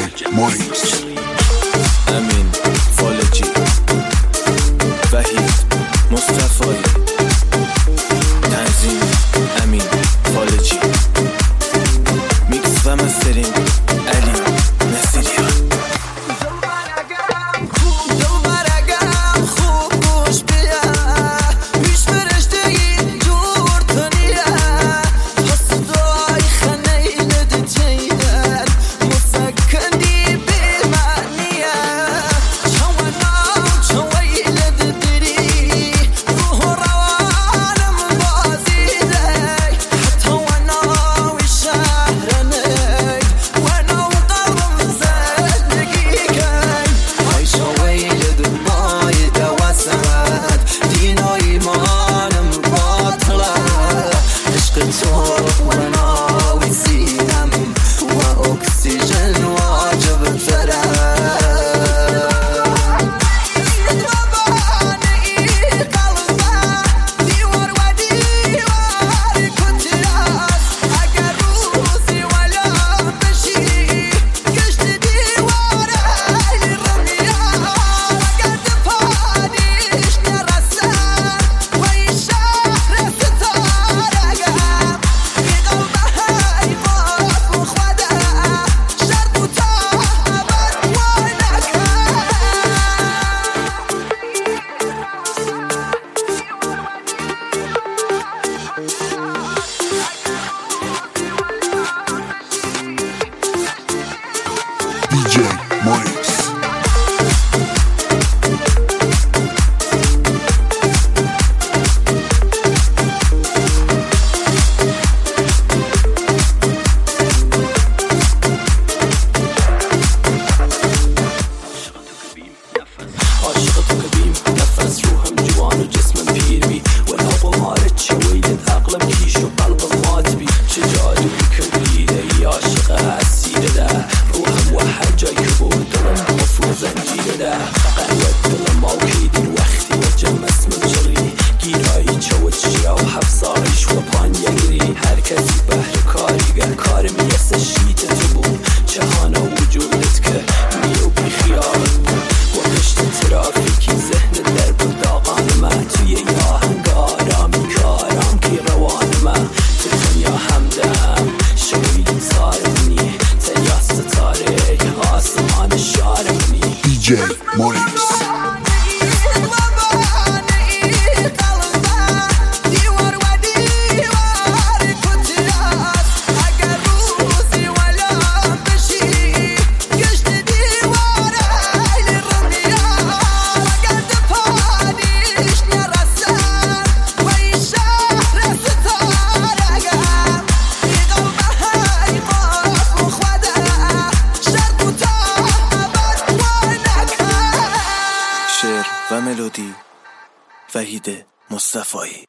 موريس، امین فالجی، وحید مصطفی، تنظیم امین فالجی، میکس و مسترینگ علی نصیریان. DJ موريس. عاشق تو که بیم نفس روحم جوان و جسمم پیر بی و الحب مارد چه ویلت عقلم کیش و قلبم مات بی چه جادوی کردیده ای عاشق اسیره ده روحم و هر جای که بود دلم مفروض زنجیره ده قهوت دلم ماوکیدین وقتی و جمع اسمم جری گیرایی چوت شیا و حفظایش و پان یگری هر کسی بهر کاریگر کار میسه شیط تو بود جهانا وجودت که میو بی خیالت بود و پشت ترافیکی ذهن در بود داغان من توی یه آهنگ آرامی کارم که روان من تو دنیا همدم شوی تارمنی تنیا ستاره آسمان شارمنی DJ موريس. شعر و ملودی وحید مصطفی.